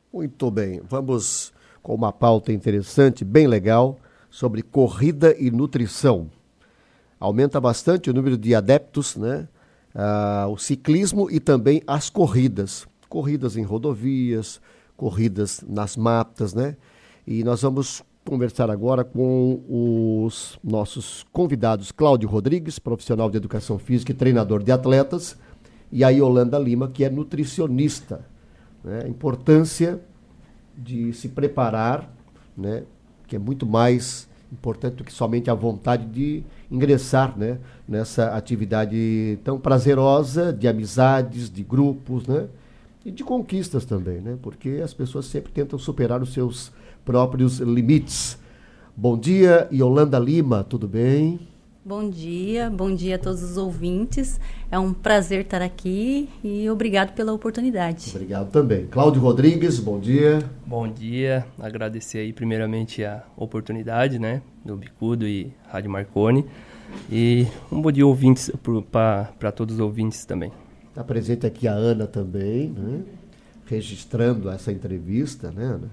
Muito bem, vamos com uma pauta interessante, bem legal, sobre corrida e nutrição. Aumenta bastante o número de adeptos, né? O ciclismo e também as corridas. Corridas em rodovias, corridas nas matas, né? E nós vamos conversar agora com os nossos convidados, Cláudio Rodrigues, profissional de educação física e treinador de atletas, e a Yolanda Lima, que é nutricionista. Né? A importância de se preparar, né? Que é muito mais importante do que somente a vontade de ingressar, né? Nessa atividade tão prazerosa de amizades, de grupos, né? E de conquistas também, né? Porque as pessoas sempre tentam superar os seus próprios limites. Bom dia, Yolanda Lima, tudo bem? Bom dia a todos os ouvintes. É um prazer estar aqui e obrigado pela oportunidade. Obrigado também. Cláudio Rodrigues, bom dia. Bom dia, agradecer aí primeiramente a oportunidade, né, do Bicudo e Rádio Marconi. E um bom dia ouvintes, para todos os ouvintes também. Está presente aqui a Ana também, né, registrando essa entrevista, né, Ana?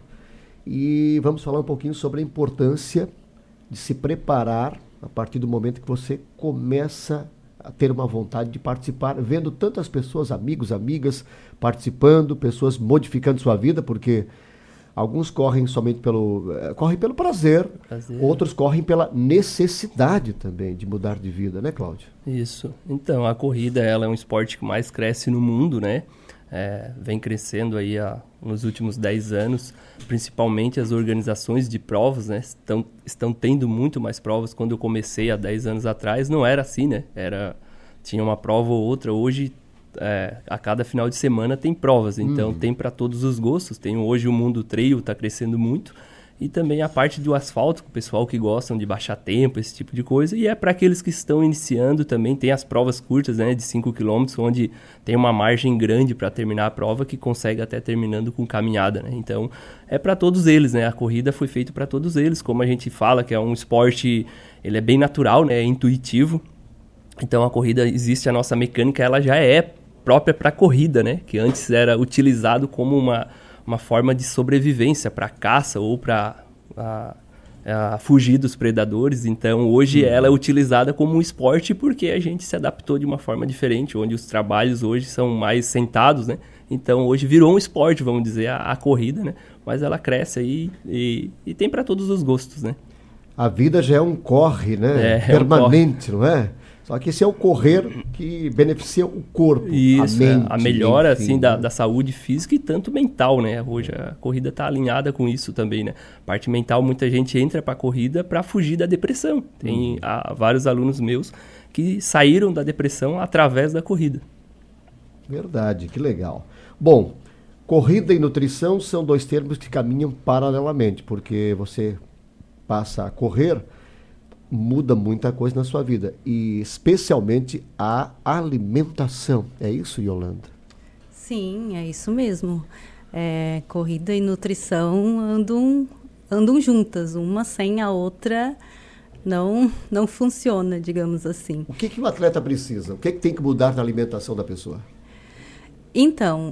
E vamos falar um pouquinho sobre a importância de se preparar a partir do momento que você começa a ter uma vontade de participar, vendo tantas pessoas, amigos, amigas, participando, pessoas modificando sua vida, porque alguns correm somente correm pelo prazer, outros correm pela necessidade também de mudar de vida, né, Cláudio? Isso. Então, a corrida ela é um esporte que mais cresce no mundo, né? Vem crescendo aí nos últimos 10 anos, principalmente as organizações de provas, né, estão tendo muito mais provas. Quando eu comecei há 10 anos atrás, não era assim, né? Tinha uma prova ou outra. Hoje, a cada final de semana tem provas, então tem para todos os gostos. Hoje o mundo trail está crescendo muito. E também a parte do asfalto, o pessoal que gostam de baixar tempo, esse tipo de coisa. E é para aqueles que estão iniciando também, tem as provas curtas, né, de 5 km, onde tem uma margem grande para terminar a prova, que consegue até terminando com caminhada, né? Então, é para todos eles, né? A corrida foi feita para todos eles. Como a gente fala, que é um esporte, ele é bem natural, né? É intuitivo. Então, a corrida, existe a nossa mecânica, ela já é própria para a corrida, né? Que antes era utilizado como uma forma de sobrevivência para caça ou para fugir dos predadores. Então, hoje ela é utilizada como um esporte porque a gente se adaptou de uma forma diferente, onde os trabalhos hoje são mais sentados, né? Então, hoje virou um esporte, vamos dizer, a corrida, né? Mas ela cresce aí e tem para todos os gostos, né? A vida já é um corre, né? Permanente, não é? Só que esse é o correr que beneficia o corpo, isso, a mente. A melhora, enfim, assim, né? da saúde física e tanto mental, né? Hoje a corrida está alinhada com isso também, né? Parte mental, muita gente entra para a corrida para fugir da depressão. Tem vários alunos meus que saíram da depressão através da corrida. Verdade, que legal. Bom, corrida e nutrição são dois termos que caminham paralelamente, porque você passa a correr, muda muita coisa na sua vida, e especialmente a alimentação. É isso, Yolanda? Sim, é isso mesmo. Corrida e nutrição andam juntas, uma sem a outra não funciona, digamos assim. O que o atleta precisa? O que tem que mudar na alimentação da pessoa? Então,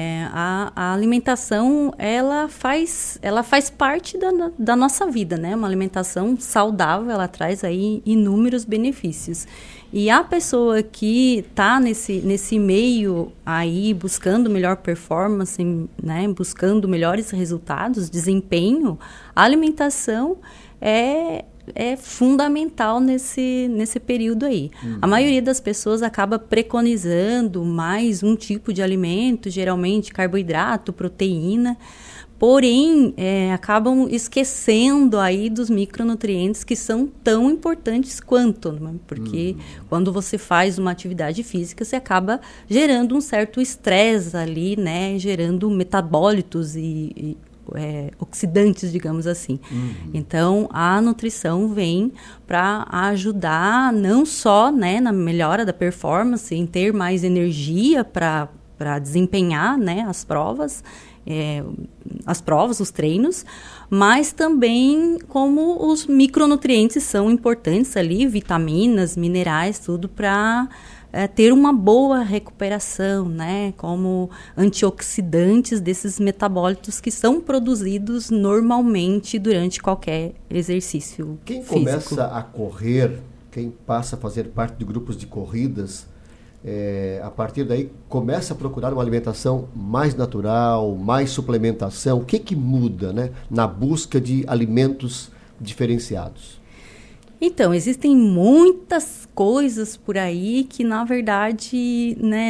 a alimentação, ela faz parte da nossa vida, né? Uma alimentação saudável, ela traz aí inúmeros benefícios. E a pessoa que está nesse meio aí, buscando melhor performance, né? Buscando melhores resultados, desempenho, a alimentação é fundamental nesse período aí. A maioria das pessoas acaba preconizando mais um tipo de alimento, geralmente carboidrato, proteína, porém acabam esquecendo aí dos micronutrientes que são tão importantes quanto, né? Porque quando você faz uma atividade física, você acaba gerando um certo estresse ali, né? Gerando metabólitos e oxidantes, digamos assim. Então, a nutrição vem para ajudar não só, né, na melhora da performance, em ter mais energia para desempenhar, né, as provas, os treinos, mas também como os micronutrientes são importantes ali, vitaminas, minerais, tudo para ter uma boa recuperação, né? Como antioxidantes desses metabólitos que são produzidos normalmente durante qualquer exercício Quem físico. começa a correr, quem passa a fazer parte de grupos de corridas, a partir daí começa a procurar uma alimentação mais natural, mais suplementação. O que muda, né, na busca de alimentos diferenciados? Então, existem muitas coisas por aí que, na verdade, né,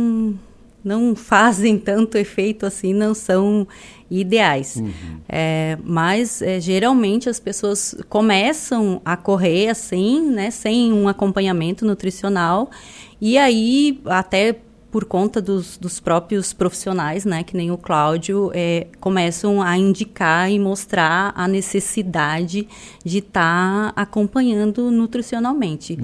não fazem tanto efeito assim, não são ideais. Mas, geralmente, as pessoas começam a correr assim, né, sem um acompanhamento nutricional, e aí, até por conta dos próprios profissionais, né, que nem o Cláudio, começam a indicar e mostrar a necessidade de estar acompanhando nutricionalmente.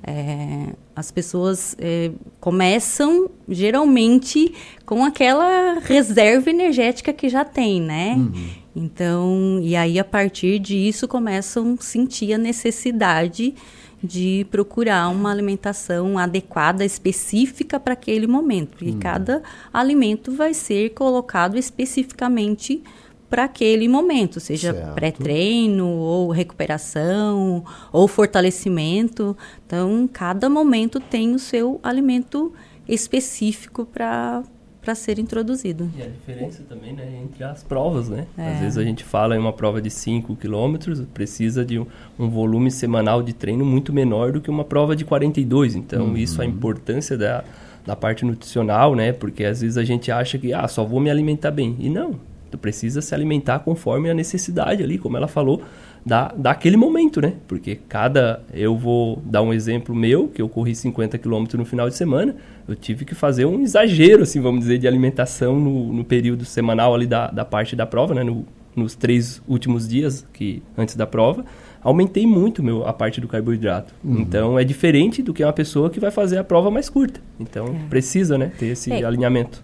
As pessoas começam, geralmente, com aquela reserva energética que já tem, né? Então, e aí, a partir disso, começam a sentir a necessidade de procurar uma alimentação adequada, específica para aquele momento. E cada alimento vai ser colocado especificamente para aquele momento, seja pré-treino, ou recuperação, ou fortalecimento. Então, cada momento tem o seu alimento específico para ser introduzido. E a diferença também, né, entre as provas, né? Às vezes a gente fala em uma prova de 5 quilômetros, precisa de um volume semanal de treino muito menor do que uma prova de 42. Então, isso é a importância da parte nutricional, né? Porque às vezes a gente acha que, só vou me alimentar bem. E não, tu precisa se alimentar conforme a necessidade ali, como ela falou, daquele momento, né? Porque eu vou dar um exemplo meu, que eu corri 50 quilômetros no final de semana, eu tive que fazer um exagero, assim, vamos dizer, de alimentação no período semanal ali da parte da prova, né? Nos 3 últimos dias antes da prova, aumentei muito a parte do carboidrato. Então, é diferente do que uma pessoa que vai fazer a prova mais curta. Então, precisa, né, ter esse alinhamento.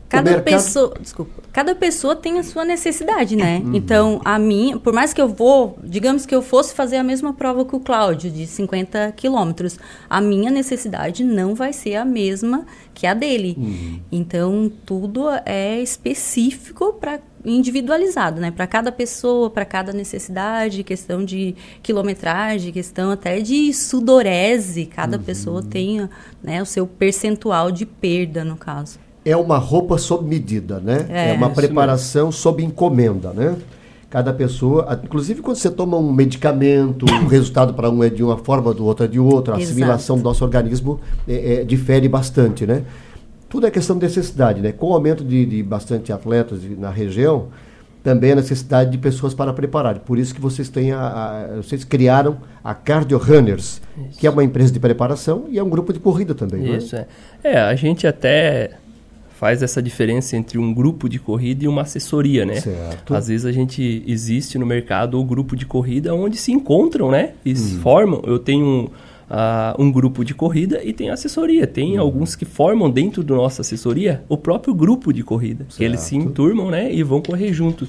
Cada pessoa tem a sua necessidade, né? Então, por mais que digamos que eu fosse fazer a mesma prova que o Cláudio, de 50 quilômetros, a minha necessidade não vai ser a mesma que a dele. Então, tudo é específico individualizado, né? Para cada pessoa, para cada necessidade, questão de quilometragem, questão até de sudorese. Cada pessoa tem, né, o seu percentual de perda, no caso. É uma roupa sob medida, né? É uma preparação sob encomenda, né? Cada pessoa, inclusive quando você toma um medicamento, o resultado para um é de uma forma, do outro é de outra, a assimilação do nosso organismo difere bastante, né? Tudo é questão de necessidade, né? Com o aumento de bastante atletas na região, também a necessidade de pessoas para preparar. Por isso que vocês vocês criaram a Cardio Runners, que é uma empresa de preparação e é um grupo de corrida também, isso, né? A gente até faz essa diferença entre um grupo de corrida e uma assessoria, né? Certo. Às vezes existe no mercado o grupo de corrida onde se encontram, né? E se formam. Eu tenho um grupo de corrida e tem assessoria. Tem alguns que formam dentro da nossa assessoria o próprio grupo de corrida. Que eles se enturmam, né? E vão correr juntos.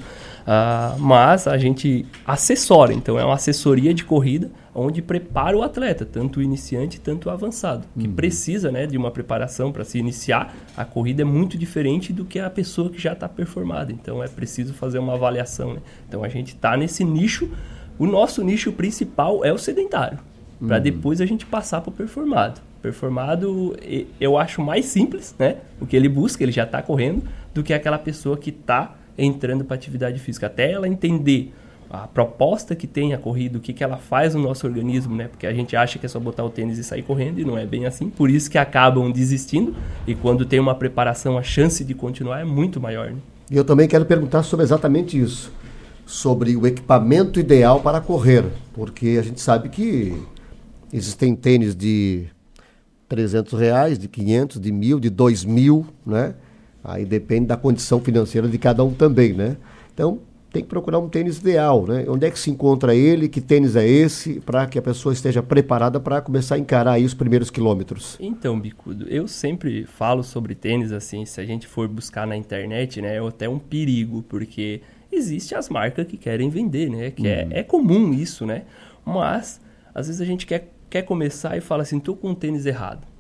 Mas a gente assessora. Então, é uma assessoria de corrida onde prepara o atleta, tanto o iniciante, tanto o avançado. Que precisa, né, de uma preparação para se iniciar. A corrida é muito diferente do que a pessoa que já está performada. Então, é preciso fazer uma avaliação, né? Então, a gente está nesse nicho. O nosso nicho principal é o sedentário. Para depois a gente passar para o performado. Performado, eu acho mais simples, né? O que ele busca, ele já está correndo, do que aquela pessoa que está entrando para atividade física. Até ela entender a proposta que tem a corrida, o que ela faz no nosso organismo, né? Porque a gente acha que é só botar o tênis e sair correndo, e não é bem assim. Por isso que acabam desistindo, e quando tem uma preparação, a chance de continuar é muito maior, né? E eu também quero perguntar sobre exatamente isso, sobre o equipamento ideal para correr, porque a gente sabe que existem tênis de R$300, de 500, de 1.000, de 2.000, né? Aí depende da condição financeira de cada um também, né? Então, tem que procurar um tênis ideal, né? Onde é que se encontra ele? Que tênis é esse? Para que a pessoa esteja preparada para começar a encarar aí os primeiros quilômetros. Então, Bicudo, eu sempre falo sobre tênis, assim, se a gente for buscar na internet, né? É até um perigo, porque existem as marcas que querem vender, né? Que é comum isso, né? Mas, às vezes a gente quer começar e fala assim, tô com um tênis errado.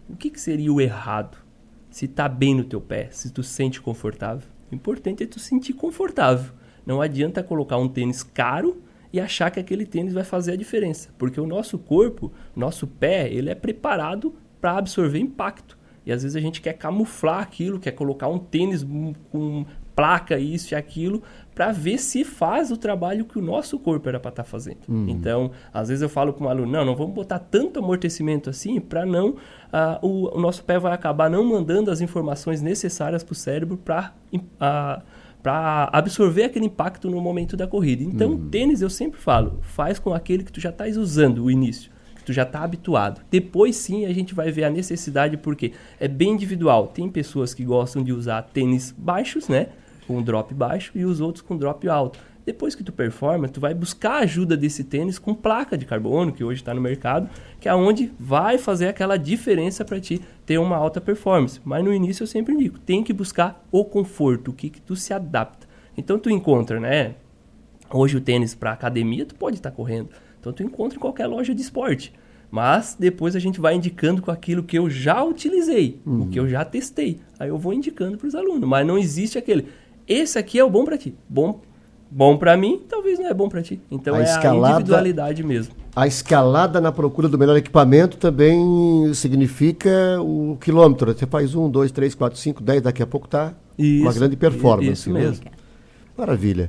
O que seria o errado? Se tá bem no teu pé, se tu se sente confortável. O importante é tu se sentir confortável. Não adianta colocar um tênis caro e achar que aquele tênis vai fazer a diferença. Porque o nosso corpo, nosso pé, ele é preparado para absorver impacto. E às vezes a gente quer camuflar aquilo, quer colocar um tênis com placa, isso e aquilo, para ver se faz o trabalho que o nosso corpo era para estar fazendo. Então, às vezes eu falo para um aluno, não vamos botar tanto amortecimento assim, para não, o nosso pé vai acabar não mandando as informações necessárias para o cérebro para absorver aquele impacto no momento da corrida. Então, o tênis, eu sempre falo, faz com aquele que tu já estás usando o início, que tu já está habituado. Depois, sim, a gente vai ver a necessidade, porque é bem individual. Tem pessoas que gostam de usar tênis baixos, né? Com drop baixo, e os outros com drop alto. Depois que tu performa, tu vai buscar a ajuda desse tênis com placa de carbono, que hoje está no mercado, que é onde vai fazer aquela diferença para ti ter uma alta performance. Mas no início eu sempre digo, tem que buscar o conforto, o que tu se adapta. Então tu encontra, né? Hoje o tênis para academia, tu pode estar correndo. Então tu encontra em qualquer loja de esporte. Mas depois a gente vai indicando com aquilo que eu já utilizei, o que eu já testei. Aí eu vou indicando para os alunos. Mas não existe aquele... Esse aqui é o bom para ti. Bom para mim, talvez não é bom para ti. Então a individualidade mesmo. A escalada na procura do melhor equipamento também significa o quilômetro. Você faz 1, 2, 3, 4, 5, 10, daqui a pouco tá uma grande performance. Isso mesmo. Né? Maravilha.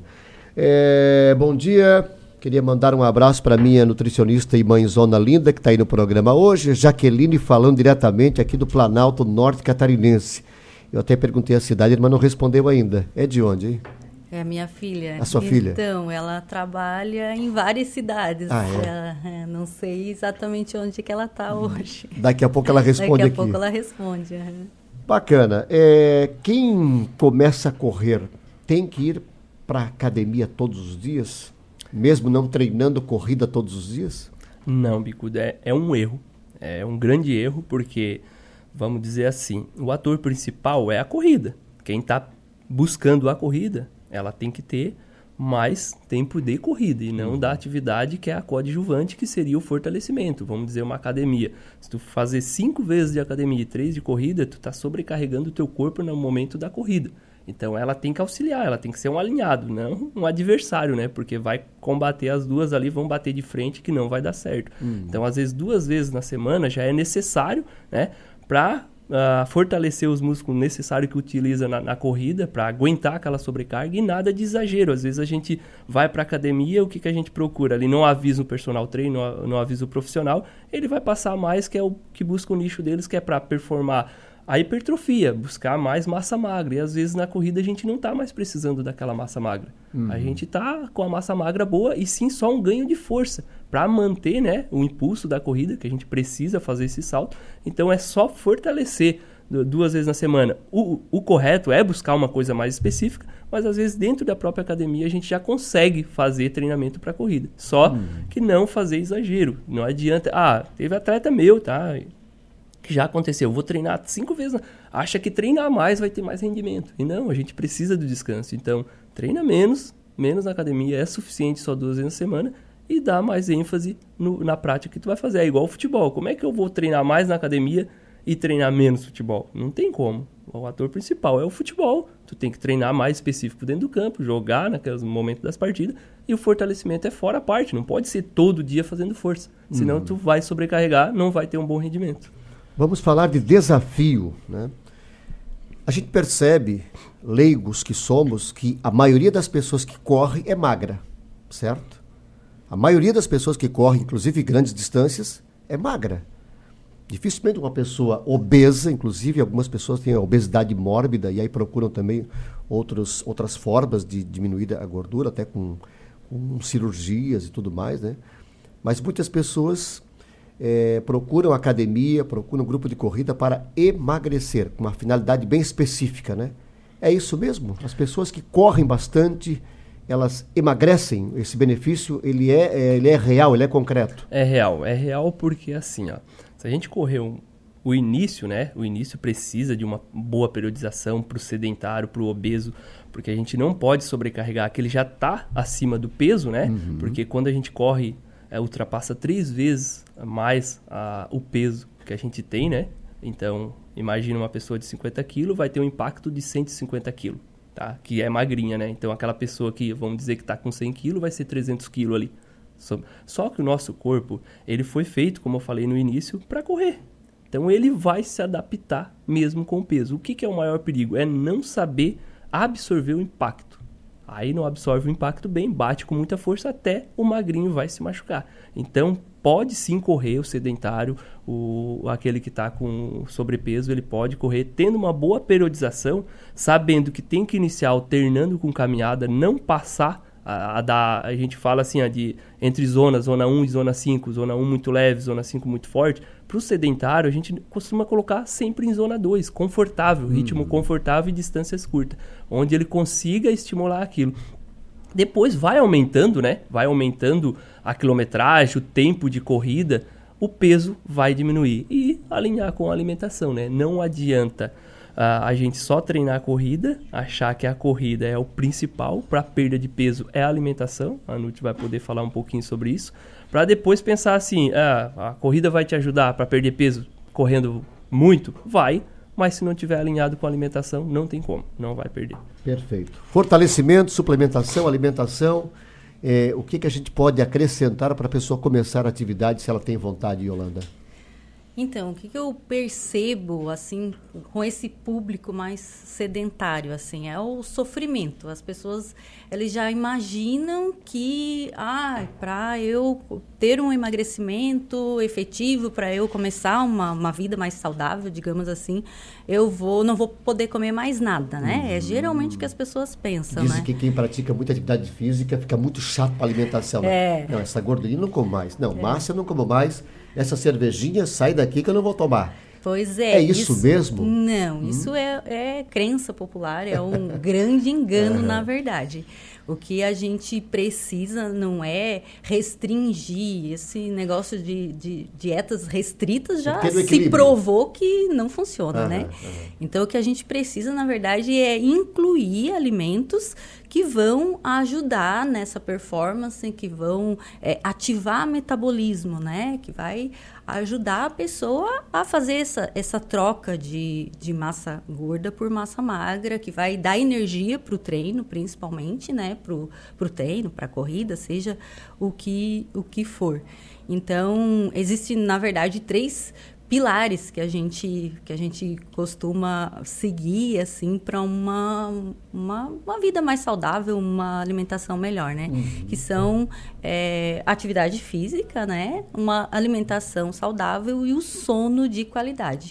Bom dia. Queria mandar um abraço para minha nutricionista e mãezona linda que está aí no programa hoje, Jaqueline, falando diretamente aqui do Planalto Norte Catarinense. Eu até perguntei a cidade, mas não respondeu ainda. É de onde, hein? É a minha filha. A sua filha? Então, ela trabalha em várias cidades. Não sei exatamente onde que ela está hoje. Daqui a pouco ela responde aqui. Daqui a pouco ela responde. Bacana. Quem começa a correr tem que ir para a academia todos os dias? Mesmo não treinando corrida todos os dias? Não, Bicudo, é um erro. É um grande erro, porque... Vamos dizer assim, o ator principal é a corrida. Quem está buscando a corrida, ela tem que ter mais tempo de corrida e não da atividade que é a coadjuvante, que seria o fortalecimento. Vamos dizer, uma academia. Se tu fazer 5 vezes de academia e 3 de corrida, tu está sobrecarregando o teu corpo no momento da corrida. Então ela tem que auxiliar, ela tem que ser um alinhado, não um adversário, né? Porque vai combater as duas ali, vão bater de frente, que não vai dar certo. Então, às vezes, 2 vezes na semana já é necessário, né? Para fortalecer os músculos necessários que utiliza na corrida, para aguentar aquela sobrecarga, e nada de exagero. Às vezes a gente vai para a academia, o que a gente procura ali? Não avisa o personal trainer, não avisa o profissional, ele vai passar mais, que é o que busca o nicho deles, que é para performar a hipertrofia, buscar mais massa magra. E às vezes na corrida a gente não está mais precisando daquela massa magra. A gente está com a massa magra boa e sim só um ganho de força para manter, né, o impulso da corrida, que a gente precisa fazer esse salto. Então é só fortalecer 2 vezes na semana. O correto é buscar uma coisa mais específica, mas às vezes dentro da própria academia a gente já consegue fazer treinamento para corrida. Só que não fazer exagero. Não adianta... teve atleta meu, tá... que já aconteceu, vou treinar 5 vezes, acha que treinar mais vai ter mais rendimento. E não, a gente precisa do descanso. Então, treina menos na academia, é suficiente só 2 vezes na semana, e dá mais ênfase na prática que tu vai fazer. É igual o futebol. Como é que eu vou treinar mais na academia e treinar menos futebol? Não tem como. O ator principal é o futebol. Tu tem que treinar mais específico dentro do campo, jogar naqueles momentos das partidas, e o fortalecimento é fora a parte. Não pode ser todo dia fazendo força. Senão tu vai sobrecarregar, não vai ter um bom rendimento. Vamos falar de desafio, né? A gente percebe, leigos que somos, que a maioria das pessoas que correm é magra, certo? A maioria das pessoas que correm, inclusive grandes distâncias, é magra. Dificilmente uma pessoa obesa, inclusive algumas pessoas têm a obesidade mórbida e aí procuram também outras formas de diminuir a gordura, até com cirurgias e tudo mais, né? Mas muitas pessoas... procuram academia, procuram grupo de corrida para emagrecer, com uma finalidade bem específica, né? É isso mesmo? As pessoas que correm bastante, elas emagrecem? Esse benefício, ele é real, ele é concreto? É real porque assim, ó, se a gente correr o início, né? O início precisa de uma boa periodização para o sedentário, para o obeso, porque a gente não pode sobrecarregar aquele já está acima do peso, né? Porque quando a gente corre... ultrapassa 3 vezes mais o peso que a gente tem, né? Então, imagina uma pessoa de 50 quilos vai ter um impacto de 150 quilos, tá? Que é magrinha, né? Então, aquela pessoa que, vamos dizer que está com 100 quilos, vai ser 300 quilos ali. Só que o nosso corpo, ele foi feito, como eu falei no início, para correr. Então, ele vai se adaptar mesmo com o peso. O que é o maior perigo? É não saber absorver o impacto. Aí não absorve o impacto bem, bate com muita força, até o magrinho vai se machucar. Então, pode sim correr o sedentário, aquele que está com sobrepeso, ele pode correr tendo uma boa periodização, sabendo que tem que iniciar alternando com caminhada, não passar a gente fala assim, entre zona 1 e zona 5, zona 1 muito leve, zona 5 muito forte. Para o sedentário, a gente costuma colocar sempre em zona 2, confortável, ritmo confortável e distâncias curtas, onde ele consiga estimular aquilo. Depois vai aumentando, né? Vai aumentando a quilometragem, o tempo de corrida, o peso vai diminuir. E alinhar com a alimentação, né? Não adianta a gente só treinar a corrida, achar que a corrida é o principal, para perda de peso é a alimentação. A Nuti vai poder falar um pouquinho sobre isso. Para depois pensar assim, a corrida vai te ajudar para perder peso correndo muito? Vai, mas se não tiver alinhado com a alimentação, não tem como, não vai perder. Perfeito. Fortalecimento, suplementação, alimentação, o que a gente pode acrescentar para a pessoa começar a atividade se ela tem vontade, Yolanda? Então, o que eu percebo, assim, com esse público mais sedentário, assim, é o sofrimento. As pessoas, eles já imaginam que, para eu ter um emagrecimento efetivo, para eu começar uma vida mais saudável, digamos assim, não vou poder comer mais nada, né? É geralmente o que as pessoas pensam, Dizem né? que quem pratica muita atividade física fica muito chato para a alimentação. Né? Não, essa gordurinha não como mais. Não, massa eu não como mais. Essa cervejinha, sai daqui que eu não vou tomar. Pois é. É isso mesmo? Não, isso é crença popular, é um grande engano, na verdade. O que a gente precisa não é restringir. Esse negócio de dietas restritas já se provou que não funciona, né? Então, o que a gente precisa, na verdade, é incluir alimentos que vão ajudar nessa performance, que vão ativar o metabolismo, né? Que vai ajudar a pessoa a fazer essa troca de massa gorda por massa magra, que vai dar energia para o treino, principalmente, né? Para o treino, para a corrida, seja o que for. Então, existem, na verdade, 3 pilares que a gente costuma seguir, assim, para uma vida mais saudável, uma alimentação melhor, né? Que são atividade física, né? Uma alimentação saudável e o sono de qualidade.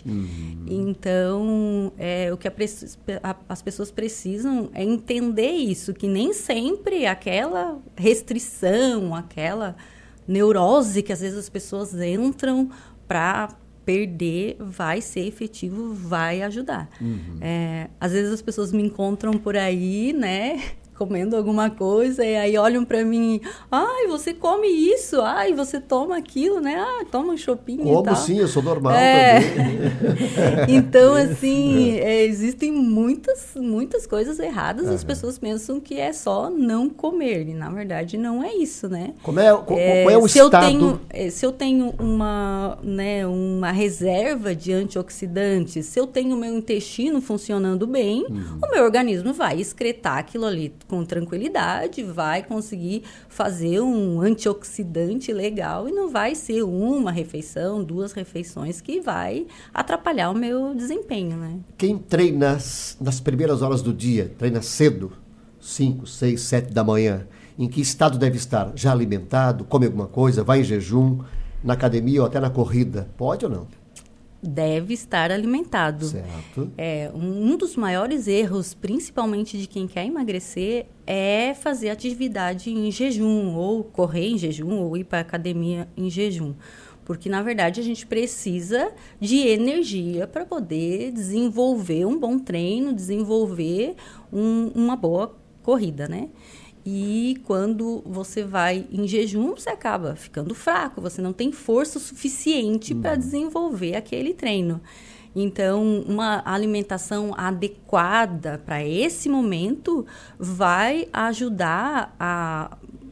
Então, o que as pessoas precisam é entender isso, que nem sempre aquela restrição, aquela neurose que às vezes as pessoas entram para perder vai ser efetivo, vai ajudar. Às vezes as pessoas me encontram por aí, né, comendo alguma coisa, e aí olham para mim, você come isso, você toma aquilo, né, toma um chopinho e tal. Como sim, eu sou normal também. Então, assim, existem muitas coisas erradas, as pessoas pensam que é só não comer, e na verdade não é isso, né? Qual é o estado? Se eu tenho uma reserva de antioxidantes, se eu tenho o meu intestino funcionando bem, o meu organismo vai excretar aquilo ali com tranquilidade, vai conseguir fazer um antioxidante legal e não vai ser uma refeição, 2 refeições que vai atrapalhar o meu desempenho, né? Quem treina nas primeiras horas do dia, treina cedo, 5, 6, 7 da manhã, em que estado deve estar? Já alimentado, come alguma coisa, vai em jejum, na academia ou até na corrida? Pode ou não? Deve estar alimentado. Certo. Um dos maiores erros, principalmente de quem quer emagrecer, é fazer atividade em jejum, ou correr em jejum, ou ir para a academia em jejum. Porque, na verdade, a gente precisa de energia para poder desenvolver um bom treino, desenvolver uma boa corrida, né? E quando você vai em jejum, você acaba ficando fraco, você não tem força suficiente para desenvolver aquele treino. Então, uma alimentação adequada para esse momento vai ajudar a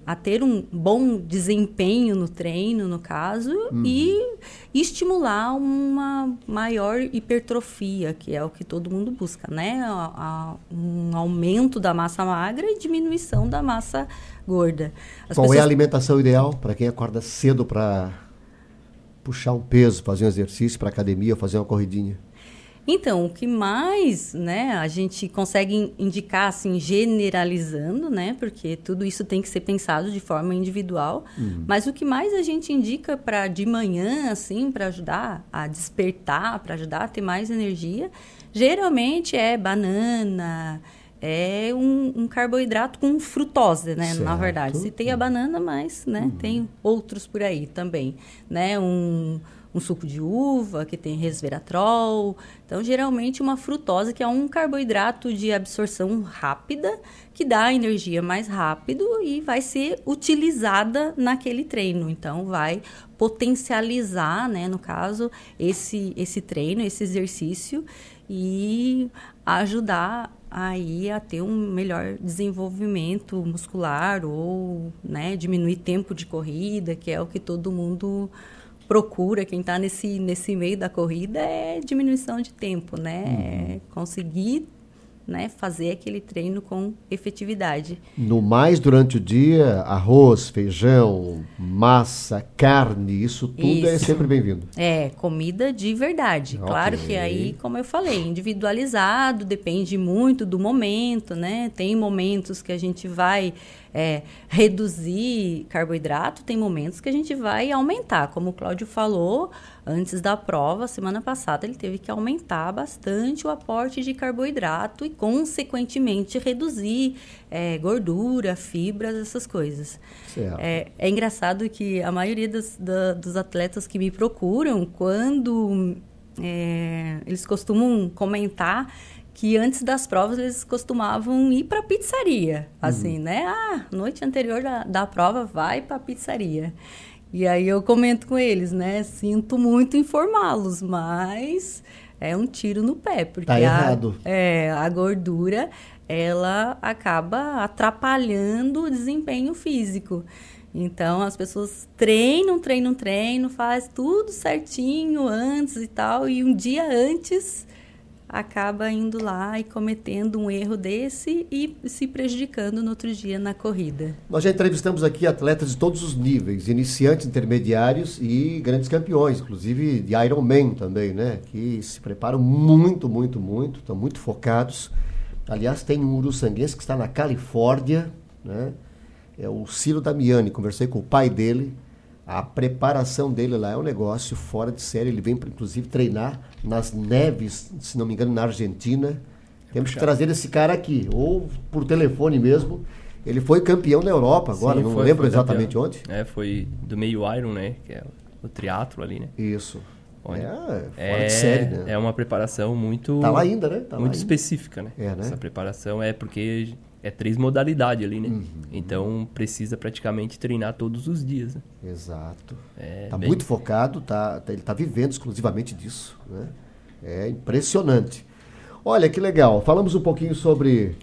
a ter um bom desempenho no treino, no caso, e estimular uma maior hipertrofia, que é o que todo mundo busca, né? Um aumento da massa magra e diminuição da massa gorda. Qual é a alimentação ideal para quem acorda cedo para puxar um peso, fazer um exercício para academia ou fazer uma corridinha? Então, o que mais, né, a gente consegue indicar, assim, generalizando, né, porque tudo isso tem que ser pensado de forma individual, mas o que mais a gente indica para de manhã, assim, para ajudar a despertar, para ajudar a ter mais energia, geralmente é banana, é um carboidrato com frutose, né, certo. Na verdade. Citei a banana, mas, né, tem outros por aí também, né, um suco de uva, que tem resveratrol. Então, geralmente, uma frutose, que é um carboidrato de absorção rápida, que dá energia mais rápido e vai ser utilizada naquele treino. Então, vai potencializar, né, no caso, esse treino, esse exercício, e ajudar aí a ter um melhor desenvolvimento muscular ou, né, diminuir tempo de corrida, que é o que todo mundo procura. Quem está nesse meio da corrida é diminuição de tempo, né? Conseguir, né, fazer aquele treino com efetividade. No mais, durante o dia, arroz, feijão, massa, carne, isso tudo é sempre bem-vindo. É, comida de verdade. Okay. Claro que aí, como eu falei, individualizado, depende muito do momento, né? Tem momentos que a gente vai reduzir carboidrato, tem momentos que a gente vai aumentar. Como o Cláudio falou, antes da prova, semana passada, ele teve que aumentar bastante o aporte de carboidrato e, consequentemente, reduzir gordura, fibras, essas coisas. É engraçado que a maioria dos atletas que me procuram, quando eles costumam comentar que antes das provas eles costumavam ir para a pizzaria, assim, né? Noite anterior da prova, vai para a pizzaria. E aí eu comento com eles, né? Sinto muito informá-los, mas é um tiro no pé, porque tá errado. A gordura, ela acaba atrapalhando o desempenho físico. Então, as pessoas treinam, faz tudo certinho antes e tal, e um dia antes acaba indo lá e cometendo um erro desse e se prejudicando no outro dia na corrida. Nós já entrevistamos aqui atletas de todos os níveis, iniciantes, intermediários e grandes campeões, inclusive de Ironman também, né? Que se preparam muito, estão muito focados. Aliás, tem um uruçanguense que está na Califórnia, né? É o Ciro Damiani, conversei com o pai dele. A preparação dele lá é um negócio fora de série. Ele vem, inclusive, treinar nas neves, se não me engano, na Argentina. Temos que trazer esse cara aqui, ou por telefone mesmo. Ele foi campeão na Europa agora, não lembro exatamente onde. Foi do meio Iron, né? Que é o triatlo ali, né? Isso. Fora de série, né? É uma preparação muito... Tá lá ainda, né? Muito específica, né? Né? Essa preparação é porque... É 3 modalidades ali, né? Então, precisa praticamente treinar todos os dias, né? Exato. Tá muito focado, ele tá vivendo exclusivamente disso, né? É impressionante. Olha, que legal. Falamos um pouquinho sobre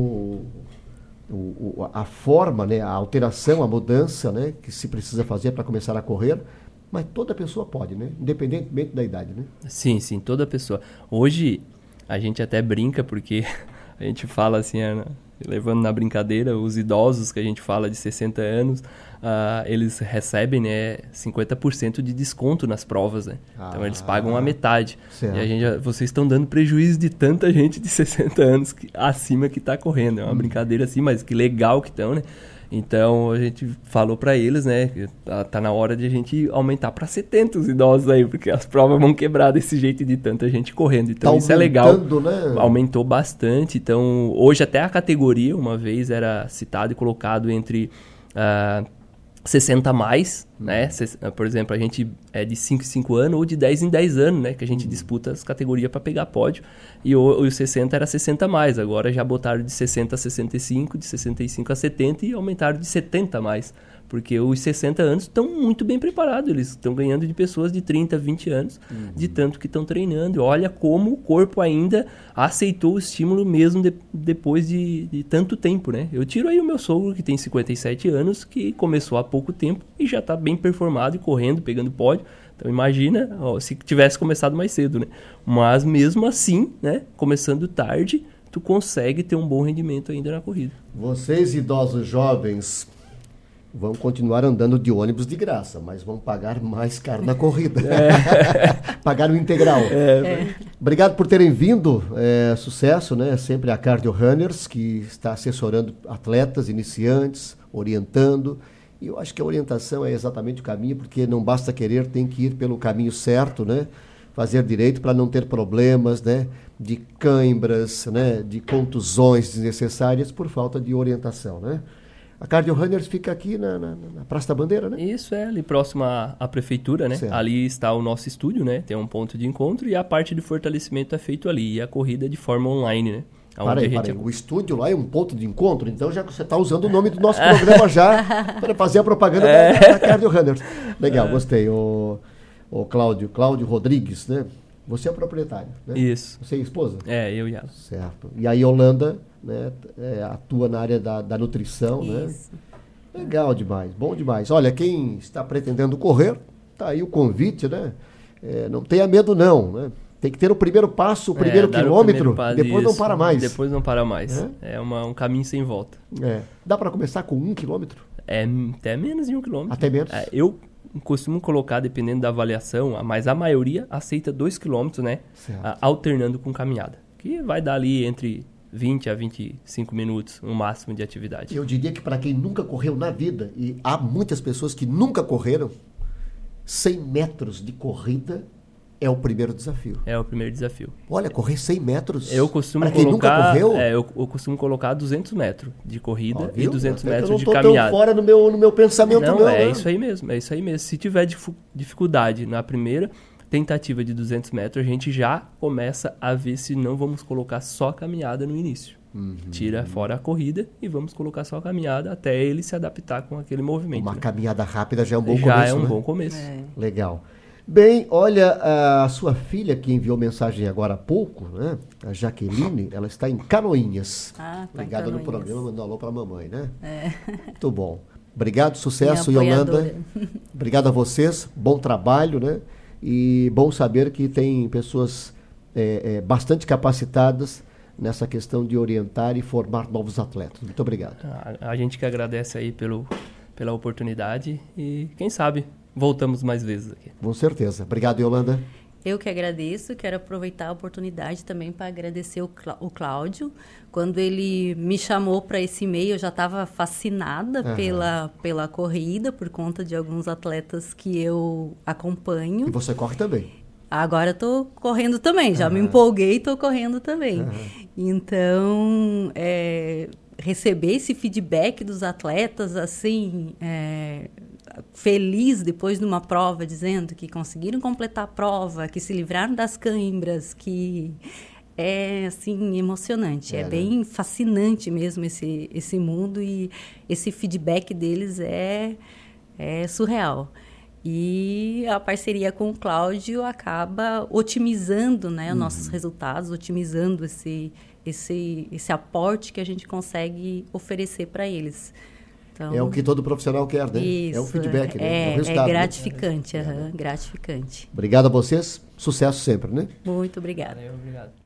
a forma, né? A alteração, a mudança, né? Que se precisa fazer para começar a correr. Mas toda pessoa pode, né? Independentemente da idade, né? Sim, toda pessoa. Hoje, a gente até brinca porque a gente fala assim... Levando na brincadeira, os idosos que a gente fala de 60 anos, eles recebem, né, 50% de desconto nas provas, né? Então, eles pagam a metade. Certo. E vocês estão dando prejuízo de tanta gente de 60 anos acima que está correndo. É uma brincadeira assim, mas que legal que estão, né? Então, a gente falou para eles, né, que tá na hora de a gente aumentar para 70 os idosos aí, porque as provas vão quebrar desse jeito de tanta gente correndo. Então, isso é legal. Né? Aumentou bastante. Então, hoje até a categoria, uma vez, era citado e colocado entre 60 a mais, né? Por exemplo, a gente é de 5 em 5 anos ou de 10 em 10 anos, né? Que a gente disputa as categorias para pegar pódio. E o 60 era 60 a mais. Agora já botaram de 60 a 65, de 65 a 70 e aumentaram de 70 a mais Porque os 60 anos estão muito bem preparados, eles estão ganhando de pessoas de 30, 20 anos, de tanto que estão treinando. Olha como o corpo ainda aceitou o estímulo mesmo depois de tanto tempo, né? Eu tiro aí o meu sogro, que tem 57 anos, que começou há pouco tempo e já está bem performado e correndo, pegando pódio. Então imagina, se tivesse começado mais cedo, né? Mas mesmo assim, né, começando tarde, tu consegue ter um bom rendimento ainda na corrida. Vocês, idosos jovens, vão continuar andando de ônibus de graça, mas vão pagar mais caro na corrida. Pagar o integral. Obrigado por terem vindo. Sucesso, né? Sempre a Cardio Runners, que está assessorando atletas, iniciantes, orientando. E eu acho que a orientação é exatamente o caminho, porque não basta querer, tem que ir pelo caminho certo, né? Fazer direito para não ter problemas, né? De cãibras, né? De contusões desnecessárias por falta de orientação, né? A Cardio Runners fica aqui na Praça da Bandeira, né? Isso, ali próximo à prefeitura, né? Certo. Ali está o nosso estúdio, né? Tem um ponto de encontro e a parte de fortalecimento é feito ali. E a corrida de forma online, né? Para aí. O estúdio lá é um ponto de encontro, então já você está usando o nome do nosso programa já para fazer a propaganda da Cardio Runners. Legal, gostei. O Cláudio Rodrigues, né? Você é o proprietário, né? Isso. Você é a esposa? Eu e ela. Certo. E a Yolanda, né, atua na área da nutrição, Isso. Né? Legal demais, bom demais. Olha, quem está pretendendo correr, tá aí o convite, né? Não tenha medo não, né? Tem que ter o primeiro passo, o primeiro quilômetro, depois não para mais. Depois não para mais. É um caminho sem volta. Dá para começar com 1 quilômetro? Até menos de 1 quilômetro. Até menos? Eu costumo colocar, dependendo da avaliação, mas a maioria aceita 2 quilômetros, né? Alternando com caminhada. Que vai dar ali entre 20 a 25 minutos, no máximo de atividade. Eu diria que para quem nunca correu na vida, e há muitas pessoas que nunca correram, 100 metros de corrida é o primeiro desafio. É o primeiro desafio. Olha, correr 100 metros, eu costumo para quem nunca correu... eu costumo colocar 200 metros de corrida e 200 Até metros de caminhada. Eu não estou tão fora no meu pensamento. Não, né? Isso aí mesmo. Se tiver dificuldade na primeira tentativa de 200 metros, a gente já começa a ver se não vamos colocar só a caminhada no início. Tira fora a corrida e vamos colocar só a caminhada até ele se adaptar com aquele movimento. Uma caminhada rápida já é um bom começo. Já é um bom começo. Legal. Bem, olha, a sua filha que enviou mensagem agora há pouco, né? A Jaqueline, ela está em Canoinhas. Ligada no programa, mandou alô para a mamãe, né? Muito bom. Obrigado, sucesso, Yolanda. Obrigado a vocês, bom trabalho, né? E bom saber que tem pessoas bastante capacitadas nessa questão de orientar e formar novos atletas. Muito obrigado. A gente que agradece aí pela oportunidade e quem sabe voltamos mais vezes aqui. Com certeza. Obrigado, Yolanda. Eu que agradeço, quero aproveitar a oportunidade também para agradecer o Cláudio. Quando ele me chamou para esse meio, eu já estava fascinada pela corrida, por conta de alguns atletas que eu acompanho. E você corre também? Agora estou correndo também, já me empolguei e estou correndo também. Então, receber esse feedback dos atletas, assim... feliz depois de uma prova, dizendo que conseguiram completar a prova, que se livraram das cãibras, que é assim emocionante, é bem fascinante mesmo esse mundo, e esse feedback deles é surreal. E a parceria com o Cláudio acaba otimizando, né, nossos resultados, otimizando esse aporte que a gente consegue oferecer para eles. Então, é o que todo profissional quer, né? Isso, é o feedback, né? É o resultado. É gratificante, gratificante. Obrigado a vocês, sucesso sempre, né? Muito obrigada. Obrigado.